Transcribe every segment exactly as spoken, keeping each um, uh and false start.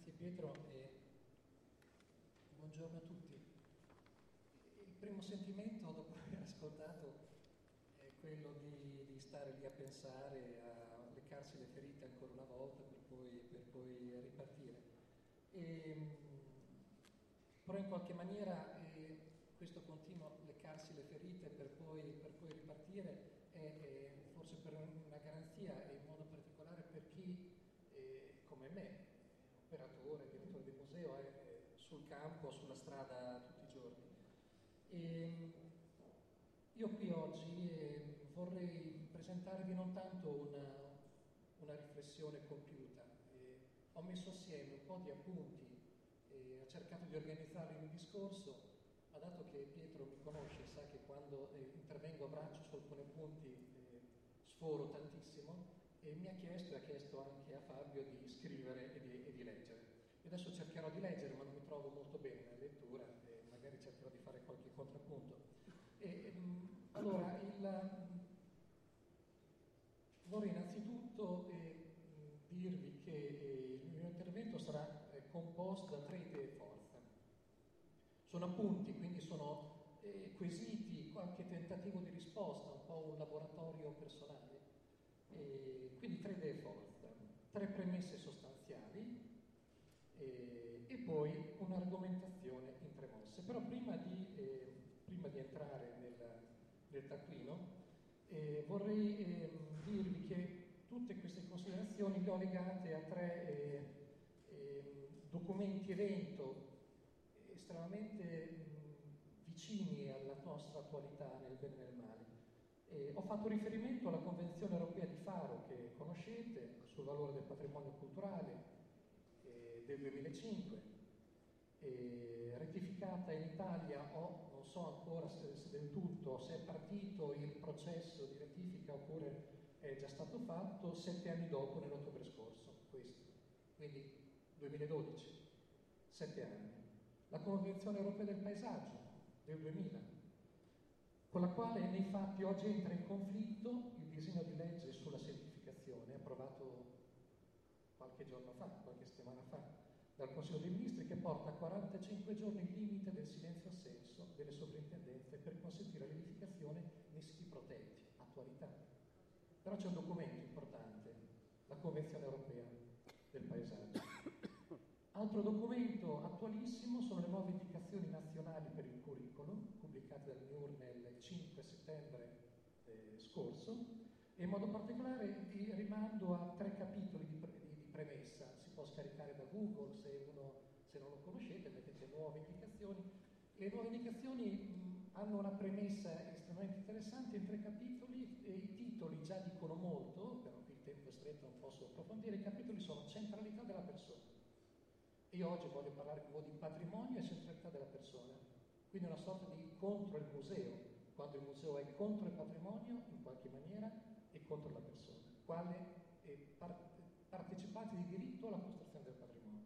Grazie Pietro e buongiorno a tutti. Il primo sentimento dopo aver ascoltato è quello di, di stare lì a pensare, a leccarsi le ferite ancora una volta per poi, per poi ripartire. E, però in qualche maniera eh, questo continuo leccarsi le ferite per poi, per poi ripartire è, è forse per una garanzia e in modo particolare per chi eh, come me, operatore, direttore del museo, è sul campo, sulla strada tutti i giorni. E io qui oggi eh, vorrei presentarvi non tanto una, una riflessione compiuta, eh, ho messo assieme un po' di appunti, eh, ho cercato di organizzarli in un discorso, ma dato che Pietro mi conosce sa che quando eh, intervengo a braccio su alcuni punti eh, sforo tantissimo, e mi ha chiesto e ha chiesto anche a Fabio di scrivere e di, e di leggere. E adesso cercherò di leggere, ma non mi trovo molto bene nella lettura e magari cercherò di fare qualche contrappunto. E, mh, allora, il, vorrei innanzitutto eh, dirvi che eh, il mio intervento sarà eh, composto da tre idee forza. Sono appunti, quindi sono eh, quesiti, qualche tentativo di risposta, un po' un laboratorio personale. E quindi tre idee forza, tre premesse sostanziali e, e poi un'argomentazione in tre mosse. Però prima di, eh, prima di entrare nel, nel taccuino eh, vorrei eh, dirvi che tutte queste considerazioni le ho legate a tre eh, eh, documenti evento estremamente mh, vicini alla nostra attualità nel bene e nel male. Eh, ho fatto riferimento alla Convenzione Europea di Faro, che conoscete, sul valore del patrimonio culturale eh, del duemilacinque, eh, rettificata in Italia, o non so ancora se, se del tutto, se è partito il processo di rettifica oppure è già stato fatto, sette anni dopo, nell'ottobre scorso, questo, quindi duemiladodici, sette anni. La Convenzione Europea del Paesaggio del duemila, con la quale nei fatti oggi entra in conflitto il disegno di legge sulla semplificazione approvato qualche giorno fa, qualche settimana fa, dal Consiglio dei Ministri, che porta a quarantacinque giorni il limite del silenzio assenso delle sovrintendenze per consentire l'edificazione nei siti protetti, attualità. Però c'è un documento importante, la Convenzione Europea del Paesaggio. Altro documento attualissimo sono le nuove indicazioni nazionali per il curriculum, pubblicate dal M I U R nel cinque settembre eh, scorso, e in modo particolare vi rimando a tre capitoli di, pre di, di premessa. Si può scaricare da Google se, uno, se non lo conoscete, mettete nuove indicazioni. Le nuove indicazioni mh, hanno una premessa estremamente interessante in tre capitoli, e i titoli già dicono molto, però qui il tempo è stretto, non posso approfondire. I capitoli sono centralità della persona. Io oggi voglio parlare con voi di patrimonio e centralità della persona, quindi una sorta di contro il museo, quando il museo è contro il patrimonio in qualche maniera e contro la persona, quale è par partecipante di diritto alla costruzione del patrimonio.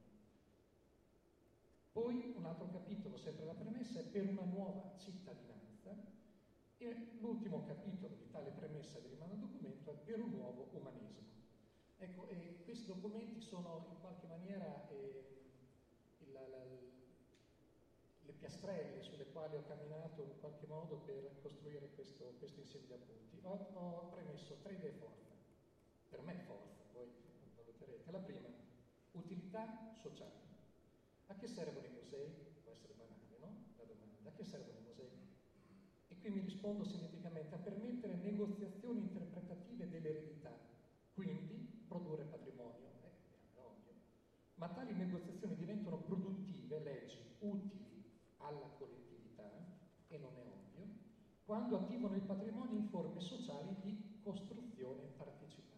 Poi un altro capitolo, sempre la premessa, è per una nuova cittadinanza, e l'ultimo capitolo di tale premessa che rimane al documento è per un nuovo umanesimo. Ecco, e questi documenti sono in qualche maniera eh, La, la, le piastrelle sulle quali ho camminato in qualche modo per costruire questo, questo insieme di appunti. Ho, ho premesso tre idee forti, per me forza, voi valuterete. La prima, utilità sociale. A che servono i musei? Può essere banale, no? La domanda, a che servono i musei? E qui mi rispondo sinteticamente: a permettere negoziazioni interpretative dell'eredità, quindi produrre patrimonio. Eh, è ovvio. Ma tali negoziazioni diventano produttive, leggi, utili alla collettività, e non è ovvio, quando attivano il patrimonio in forme sociali di costruzione partecipata.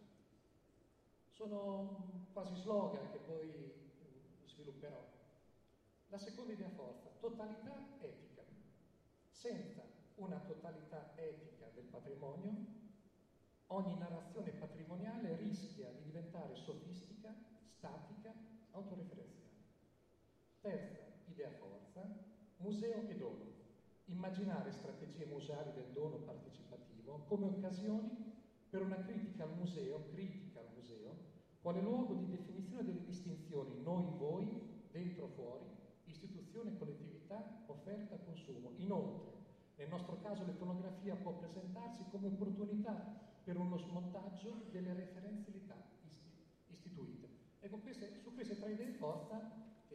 Sono quasi slogan che poi svilupperò. La seconda idea forza, totalità etica. Senza una totalità etica del patrimonio, ogni narrazione patrimoniale rischia di diventare sofistica, statica, autoreferenziale. Terza idea forza, museo e dono. Immaginare strategie museali del dono partecipativo come occasioni per una critica al museo, critica al museo, quale luogo di definizione delle distinzioni noi-voi offerta-consumo. Inoltre, nel nostro caso l'etnografia può presentarsi come opportunità per uno smontaggio delle referenzialità istituite. Ecco, queste, su queste tre idee forza che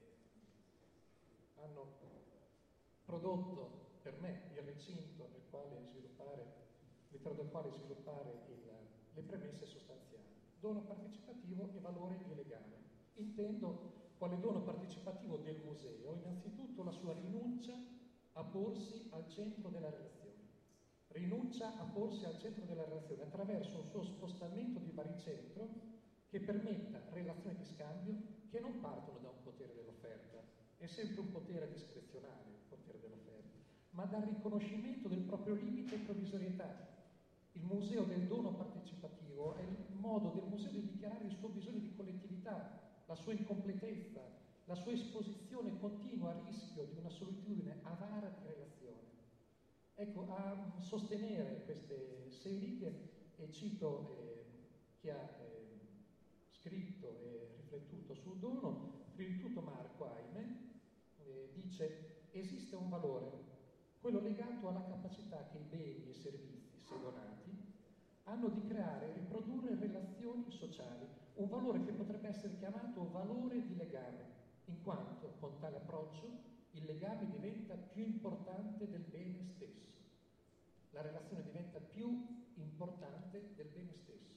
eh, hanno prodotto per me il recinto nel quale sviluppare, all'interno del quale sviluppare il, le premesse sostanziali. Dono partecipativo e valore di legame. Intendo quale dono partecipativo del museo innanzitutto la sua rinuncia a porsi al centro della relazione. Rinuncia a porsi al centro della relazione attraverso un suo spostamento di baricentro che permetta relazioni di scambio che non partono da un potere dell'offerta, è sempre un potere discrezionale il potere dell'offerta, ma dal riconoscimento del proprio limite e provvisorietà. Il museo del dono partecipativo è il modo del museo di dichiarare il suo bisogno di collettività, la sua incompletezza, la sua esposizione continua a rischio di una solitudine avara di relazione. Ecco, a sostenere queste sei righe, e cito eh, chi ha eh, scritto e riflettuto sul dono, prima di tutto Marco Aime, eh, dice: esiste un valore, quello legato alla capacità che i beni e i servizi, se donati, hanno di creare e riprodurre relazioni sociali, un valore che potrebbe essere chiamato valore di legame, in quanto con tale approccio il legame diventa più importante del bene stesso. La relazione diventa più importante del bene stesso.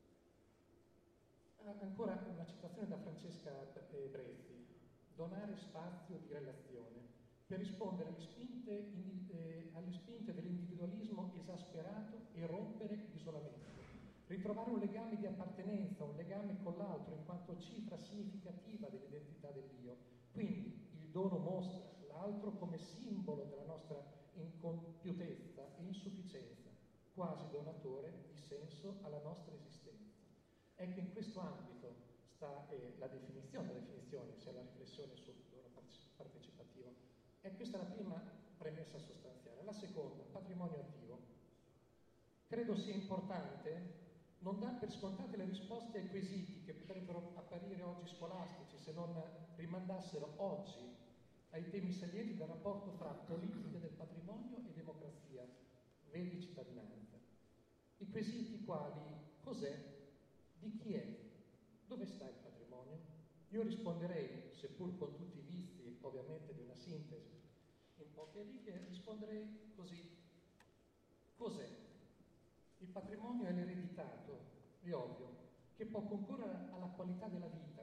Ancora una citazione da Francesca Brezzi: donare spazio di relazione per rispondere alle spinte, eh, alle spinte dell'individualismo esasperato e rompere l'isolamento. Ritrovare un legame di appartenenza, un legame con l'altro in quanto cifra significativa dell'identità dell'io. Quindi il dono mostra l'altro come simbolo della nostra incompiutezza e insufficienza, quasi donatore di senso alla nostra esistenza. Ecco, in questo ambito sta eh, la definizione, la definizione, sia la riflessione sul dono partecipativo. E questa è la prima premessa sostanziale. La seconda, patrimonio attivo. Credo sia importante non dare per scontate le risposte ai quesiti che potrebbero apparire oggi scolastici se non rimandassero oggi ai temi salienti del rapporto fra politica del patrimonio e democrazia, vedi cittadinanza. I quesiti quali: cos'è? Di chi è? Dove sta il patrimonio? Io risponderei, seppur con tutti i vizi ovviamente di una sintesi in poche righe, risponderei così: cos'è? Il patrimonio è l'ereditato, è ovvio, che può concorrere alla qualità della vita,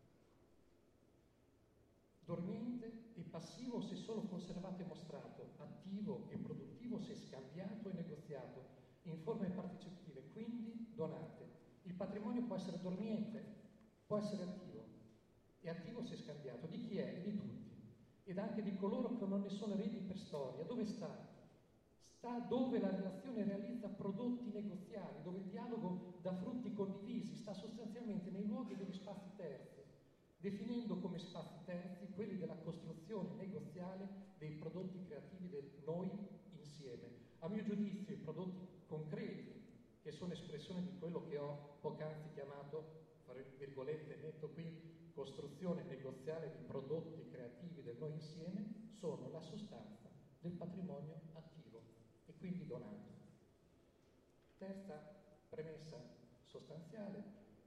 dormiente e passivo se solo conservato e mostrato, attivo e produttivo se scambiato e negoziato, in forme partecipative, quindi donate. Il patrimonio può essere dormiente, può essere attivo, e attivo se scambiato. Di chi è? Di tutti, ed anche di coloro che non ne sono eredi per storia. Dove sta? Sta dove la relazione realizza prodotti negoziali, dove il dialogo dà frutti condivisi, sta sostanzialmente nei luoghi degli spazi terzi, definendo come spazi terzi quelli della costruzione negoziale dei prodotti creativi del noi insieme. A mio giudizio i prodotti concreti, che sono espressione di quello che ho poc'anzi chiamato, fra virgolette, metto qui, costruzione negoziale di prodotti creativi del noi insieme, sono la sostanza del patrimonio attivo e quindi donato. Terza premessa sostanziale: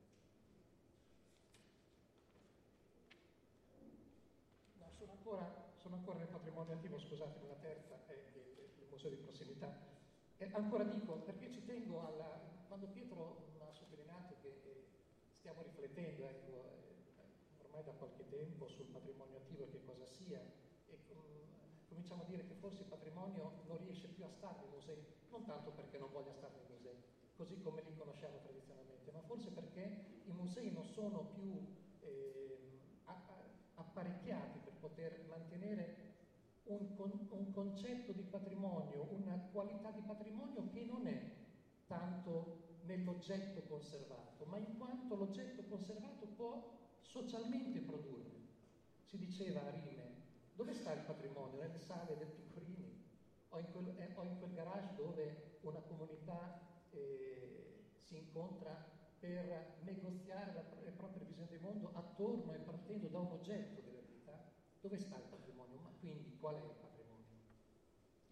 no, sono ancora, sono ancora nel patrimonio attivo, scusate, la terza è il, il museo di prossimità. E ancora dico, perché ci tengo alla... quando Pietro ha sottolineato che eh, stiamo riflettendo, ecco, eh, ormai da qualche tempo sul patrimonio attivo e che cosa sia, e um, cominciamo a dire che forse il patrimonio non riesce più a stare nei musei, non tanto perché non voglia stare nei musei, così come li conosciamo tradizionalmente, ma forse perché i musei non sono più eh, apparecchiati per poter mantenere Un, con, un concetto di patrimonio, una qualità di patrimonio che non è tanto nell'oggetto conservato, ma in quanto l'oggetto conservato può socialmente produrre. Si diceva a Rime: dove sta il patrimonio? Nelle sale del Piccolini o in quel, eh, o in quel garage dove una comunità eh, si incontra per negoziare la, le proprie visioni del mondo attorno e partendo da un oggetto della vita. Dove sta il patrimonio? Ma quindi qual è il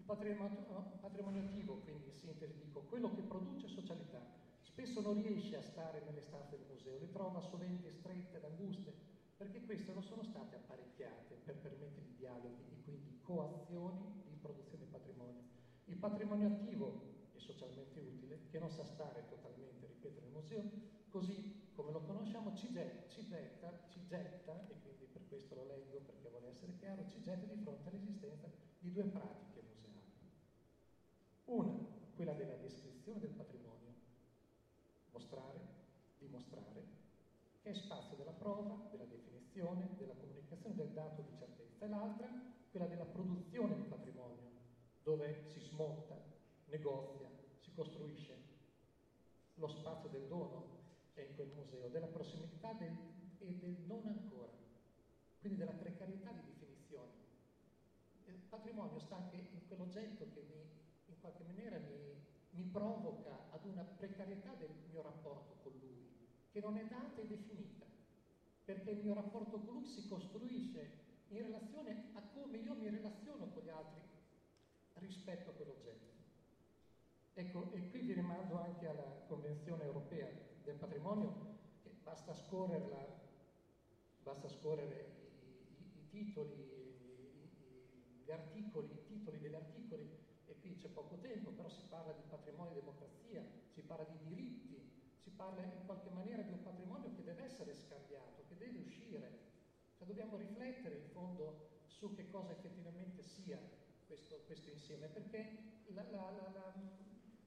Il patrimonio, patrimonio attivo, quindi in sintesi dico, quello che produce socialità, spesso non riesce a stare nelle stanze del museo, le trova sovente strette ed anguste, perché queste non sono state apparecchiate per permettere i dialoghi e quindi coazioni di produzione di patrimonio. Il patrimonio attivo è socialmente utile, che non sa stare totalmente, ripeto, nel museo, così come lo conosciamo ci getta, ci getta, ci getta, e quindi per questo lo leggo perché vuole essere chiaro, ci getta di fronte all'esistenza di due pratiche museali. Una, quella della descrizione del patrimonio, mostrare, dimostrare, che è spazio della prova, della definizione, della comunicazione del dato di certezza, e l'altra, quella della produzione di patrimonio, dove si smonta, negozia, si costruisce. Lo spazio del dono è in quel museo, della prossimità del, e del non ancora, quindi della precarietà di definizione. Il patrimonio sta anche in quell'oggetto che mi, in qualche maniera mi, mi provoca ad una precarietà del mio rapporto con lui, che non è data e definita, perché il mio rapporto con lui si costruisce in relazione a come io mi relaziono con gli altri rispetto a quell'oggetto. Ecco, e qui vi rimando anche alla Convenzione Europea del Patrimonio, che basta scorrerla, basta scorrere i, i, i titoli, i, i, gli articoli, i titoli degli articoli, e qui c'è poco tempo, però si parla di patrimonio e democrazia, si parla di diritti, si parla in qualche maniera di un patrimonio che deve essere scambiato, che deve uscire. Cioè dobbiamo riflettere in fondo su che cosa effettivamente sia questo, questo insieme, perché la, la, la, la,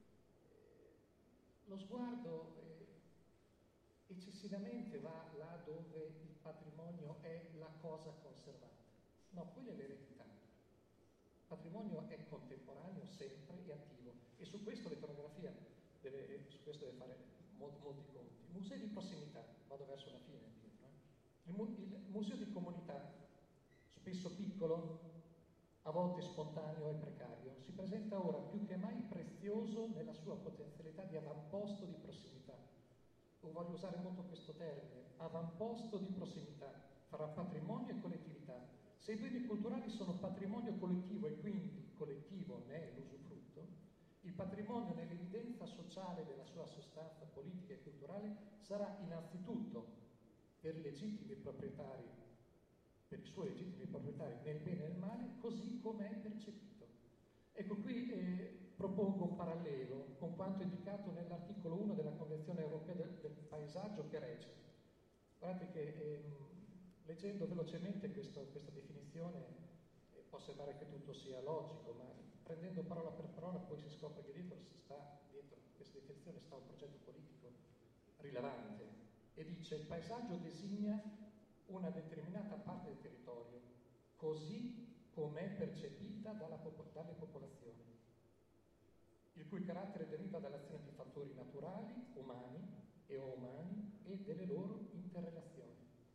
lo sguardo eh, eccessivamente va là dove il patrimonio è la cosa conservata. No, quella è l'eredità. Il patrimonio è contemporaneo sempre e attivo, e su questo l'etnografia deve, su questo deve fare molti, molti conti. Musei di prossimità, vado verso la fine, Pietro, eh? il, mu il museo di comunità, spesso piccolo, a volte spontaneo e precario, si presenta ora più che mai prezioso nella sua potenzialità di avamposto di prossimità. O voglio usare molto questo termine, avamposto di prossimità, fra patrimonio e collettività. Se i beni culturali sono patrimonio collettivo e quindi collettivo ne è l'usufrutto, il patrimonio nell'evidenza sociale della sua sostanza politica e culturale sarà innanzitutto per i legittimi proprietari, per i suoi legittimi proprietari nel bene e nel male, così come è percepito. Ecco, qui eh, propongo un parallelo con quanto indicato nell'articolo uno della Convenzione Europea del, del Paesaggio, che recita. Guardate che eh, leggendo velocemente questo, questa definizione eh, può sembrare che tutto sia logico, ma prendendo parola per parola poi si scopre che dietro, sta, dietro questa definizione sta un progetto politico rilevante, e dice: il paesaggio designa una determinata parte del territorio, così com'è percepita dalla pop dalle popolazioni, il cui carattere deriva dall'azione di fattori naturali, umani e o umani e delle loro interrelazioni.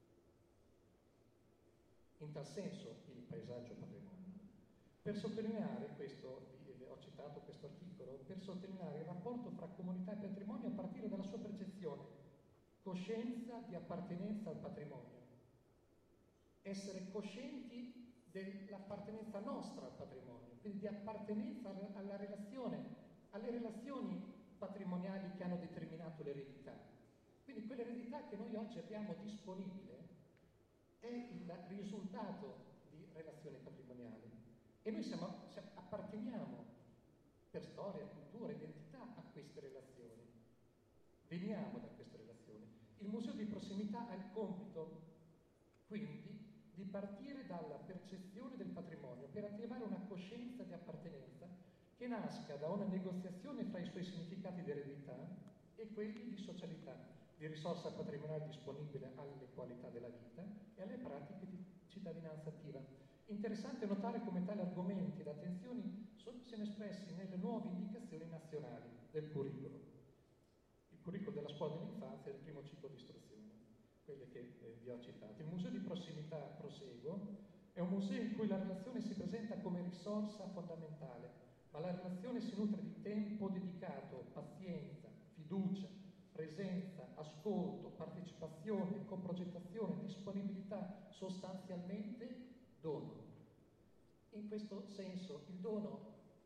In tal senso il paesaggio patrimonio. Per sottolineare questo, ho citato questo articolo, per sottolineare il rapporto fra comunità e patrimonio a partire dalla sua percezione, coscienza di appartenenza al patrimonio. Essere coscienti dell'appartenenza nostra al patrimonio, quindi di appartenenza alla relazione, alle relazioni patrimoniali che hanno determinato l'eredità. Quindi quell'eredità che noi oggi abbiamo disponibile è il risultato di relazioni patrimoniali, e noi siamo, siamo, apparteniamo per storia, cultura, identità a queste relazioni, veniamo da queste relazioni. Il museo di prossimità ha il compito quindi di partire dalla percezione del patrimonio per attivare una coscienza di appartenenza che nasca da una negoziazione fra i suoi significati di eredità e quelli di socialità, di risorsa patrimoniale disponibile alle qualità della vita e alle pratiche di cittadinanza attiva. Interessante notare come tali argomenti ed attenzioni siano espressi nelle nuove indicazioni nazionali del curriculum. Il curriculum della scuola dell'infanzia e del primo ciclo di istruzione, quelle che eh, vi ho citato. Il museo di prossimità, proseguo, è un museo in cui la relazione si presenta come risorsa fondamentale, ma la relazione si nutre di tempo dedicato, pazienza, fiducia, presenza, ascolto, partecipazione, coprogettazione, disponibilità, sostanzialmente dono. In questo senso il dono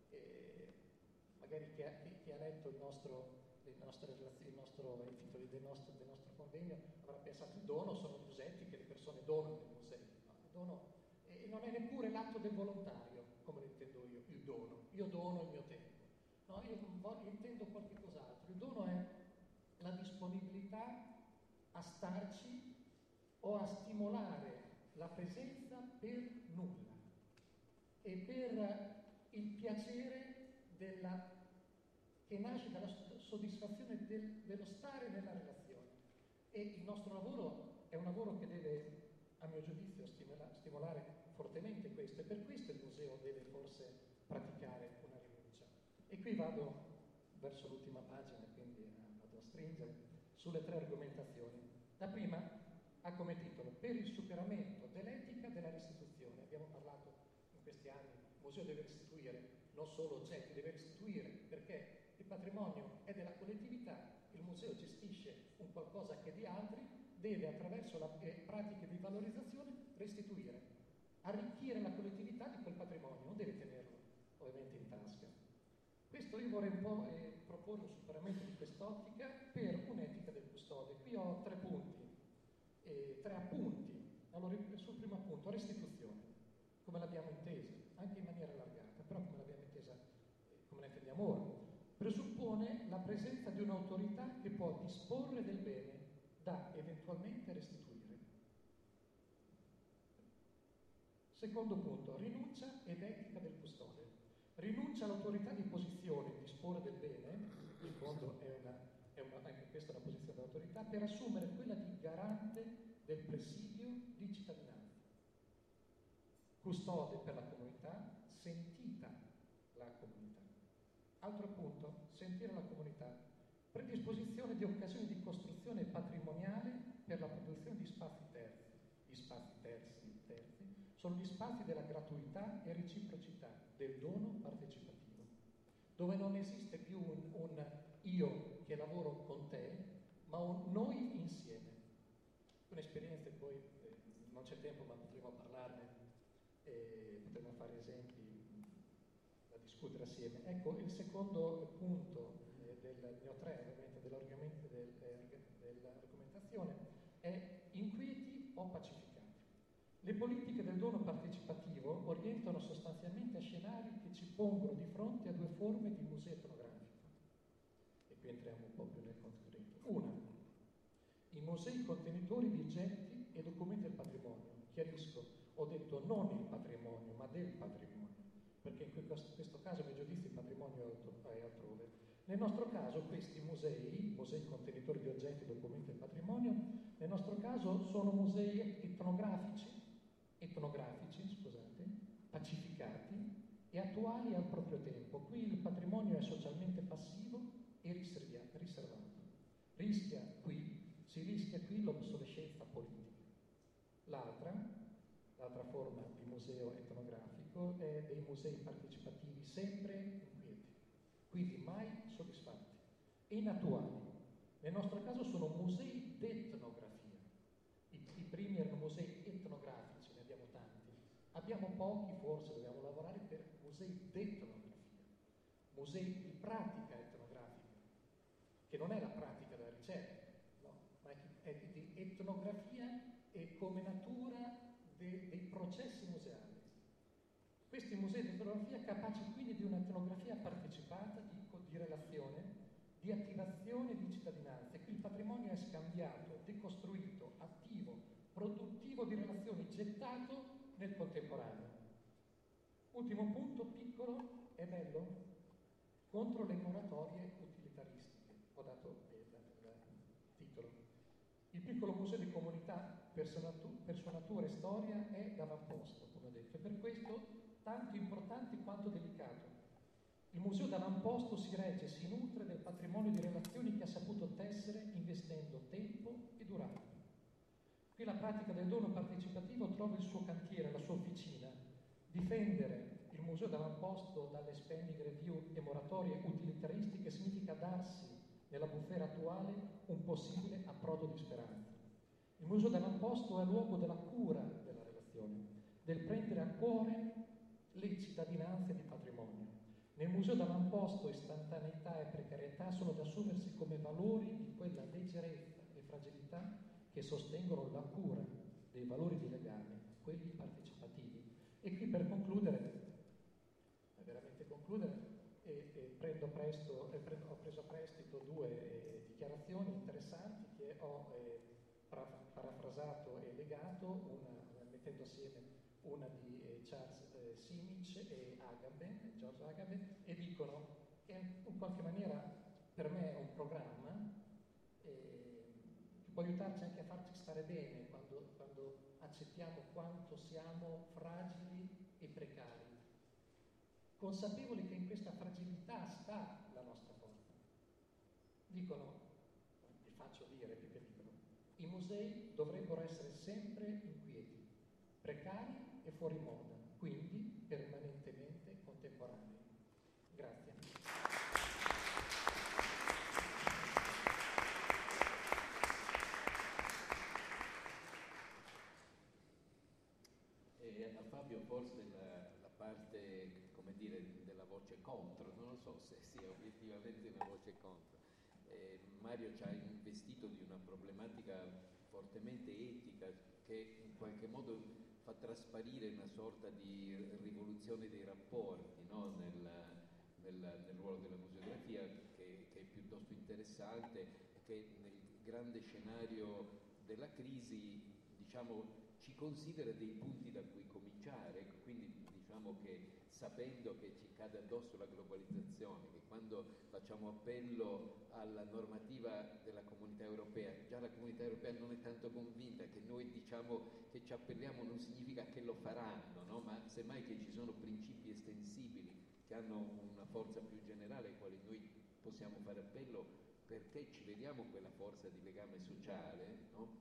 magari chi ha, chi, chi ha letto il nostro, le nostre relazioni, il nostro, i titoli del nostro, del nostro convegno avrà pensato il dono sono gli usetti che le persone donano nei musei. No, il dono e non è neppure l'atto del volontario, come lo intendo io, il dono. Io dono il mio tempo. No, io voglio, intendo qualche cos'altro. Il dono è la disponibilità a starci o a stimolare la presenza per nulla e per il piacere della, che nasce dalla soddisfazione del, dello stare nella relazione. E il nostro lavoro è un lavoro che deve, a mio giudizio, stimola, stimolare fortemente questo, e per questo il museo deve forse praticare una rinuncia. E qui vado verso l'ultima pagina, quindi vado a stringere sulle tre argomentazioni. La prima ha come titolo Per il superamento dell'etica della restituzione. Abbiamo parlato in questi anni, il museo deve restituire non solo oggetti, deve restituire perché il patrimonio è della collettività, il museo gestisce un qualcosa che è di altri, deve attraverso le eh, pratiche di valorizzazione restituire, arricchire la collettività di quel patrimonio, non deve tenerlo ovviamente in tasca. Questo io vorrei un po' eh, proporre un superamento di quest'ottica per un'etica del custode. Qui ho tre punti. Eh, tre appunti. Allora, sul primo appunto, restituzione, come l'abbiamo intesa, anche in maniera allargata, però come l'abbiamo intesa, eh, come la intendiamo ora, presuppone la presenza di un'autorità che può disporre del bene da eventualmente restituire. Secondo punto, rinuncia ed etica del custode. Rinuncia all'autorità di posizione di disporre del bene, in fondo è una, è una, anche questa è una posizione dell'autorità, per assumere quella di garante del presidio di cittadinanza. Custode per la comunità, sentita la comunità. Altro punto, sentire la comunità. Predisposizione di occasioni di costruzione patrimoniale per la produzione di spazi terzi. Gli spazi terzi, terzi sono gli spazi della gratuità e reciprocità, del dono partecipativo, dove non esiste più un, un io che lavoro con te, ma un noi insieme. Un'esperienza, poi eh, non c'è tempo, ma potremo parlarne, eh, potremo fare esempi da discutere assieme. Ecco, il secondo punto eh, del, ne ho tre ovviamente, dell'argomentazione del, dell'argomentazione è inquieti o pacificati. Le politiche del dono partecipativo orientano sostanzialmente a scenari che ci pongono di fronte a due forme di museo etnografico. E qui entriamo un po' più nel concreto. Una, i musei contenitori di oggetti e documenti del patrimonio. Chiarisco, ho detto non il patrimonio, ma del patrimonio, perché in questo caso, a mio giudizio, il patrimonio è altrove. Nel nostro caso questi musei, musei contenitori di oggetti e documenti del patrimonio, nel nostro caso sono musei etnografici, etnografici, scusate, pacificati e attuali al proprio tempo. Qui il patrimonio è socialmente passivo e riservato. Rischia qui, si rischia qui l'obsolescenza politica. L'altra, l'altra forma di museo etnografico è dei musei partecipativi sempre inquieti, quindi mai soddisfatti e inattuali. Nel nostro caso sono musei d'etnografia. I, i primi erano musei etnografici, ne abbiamo tanti. Abbiamo pochi, forse dobbiamo lavorare per musei d'etnografia, musei di pratica etnografica, che non è la pratica della ricerca, no, ma è di etnografia e come natura de, dei processi museali. Questi musei di etnografia capaci quindi di un'etnografia partecipata, di, di relazione, di attivazione di cittadinanza. Qui il patrimonio è scambiato, decostruito, attivo, produttivo di relazioni, gettato nel contemporaneo. Ultimo punto, piccolo e bello, contro le moratorie utilitaristiche. Ho dato il, il, il titolo. Il piccolo museo di comunità, per sua, natura, per sua natura e storia, è d'avamposto, come ho detto, e per questo tanto importante quanto delicato. Il museo d'avamposto si regge, si nutre del patrimonio di relazioni che ha saputo tessere investendo tempo e durata. Qui la pratica del dono partecipativo trova il suo cantiere, la sua officina. Difendere il museo d'avamposto dalle spending review e moratorie utilitaristiche significa darsi nella bufera attuale un possibile approdo di speranza. Il museo d'avamposto è luogo della cura della relazione, del prendere a cuore le cittadinanze di patrimonio, Nel museo d'avamposto istantaneità e precarietà sono da assumersi come valori di quella leggerezza e fragilità che sostengono la cura dei valori di legame, quelli partecipativi. E qui per concludere, veramente concludere, e, e prendo presto, e prendo, ho preso a prestito due eh, dichiarazioni interessanti che ho eh, parafrasato e legato, una, mettendo assieme una di eh, Charles eh, Simic e Agamben, George Agamben, e dicono che in qualche maniera per me è un programma eh, che può aiutarci anche a farci stare bene quando, quando accettiamo quanto siamo fragili e precari, consapevoli che in questa fragilità sta la nostra forza. Dicono, vi faccio dire più che dicono, i musei dovrebbero essere sempre inquieti, precari e fuori moda, quindi permanentemente contemporanei. Grazie. E a Fabio forse la, la parte, come dire, della voce contro, non lo so se sia obiettivamente una voce contro. Eh, Mario ci ha investito di una problematica fortemente etica che in qualche modo fa trasparire una sorta di rivoluzione dei rapporti, no? nel, nel, nel ruolo della museografia, che, che è piuttosto interessante e che nel grande scenario della crisi, diciamo, ci considera dei punti da cui cominciare. Ecco, quindi diciamo che sapendo che ci cade addosso la globalizzazione, che quando facciamo appello alla normativa della Comunità Europea, già la Comunità Europea non è tanto convinta, che noi diciamo che ci appelliamo non significa che lo faranno, no? Ma semmai che ci sono principi estensibili che hanno una forza più generale ai quali noi possiamo fare appello perché ci vediamo quella forza di legame sociale, no?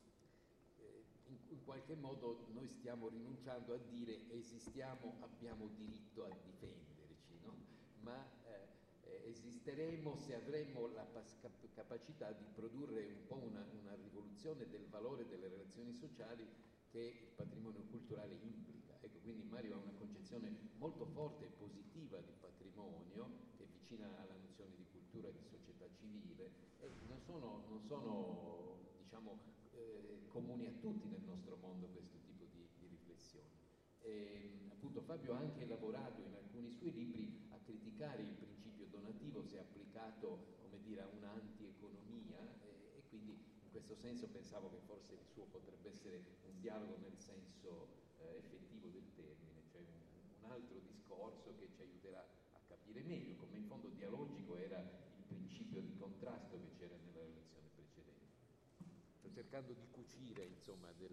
In, in qualche modo noi stiamo rinunciando a dire esistiamo, abbiamo diritto a difenderci, no? Ma eh, esisteremo se avremo la cap- capacità di produrre un po' una, una rivoluzione del valore delle relazioni sociali che il patrimonio culturale implica. Ecco, quindi Mario ha una concezione molto forte e positiva di patrimonio, che è vicina alla nozione di cultura e di società civile, e non sono, non sono diciamo, eh, comuni a tutti nel nostro mondo questo tipo di, di riflessioni. E, appunto Fabio ha anche lavorato in alcuni suoi libri a criticare il principio donativo se applicato, come dire, a un'antieconomia, e, e quindi in questo senso pensavo che forse il suo potrebbe essere un dialogo nel senso eh, effettivo del termine, cioè un, un altro discorso che ci aiuterà a capire meglio come in fondo dialogico era il principio di contrasto che c'era nella relazione precedente. Sto cercando di cucire, insomma, del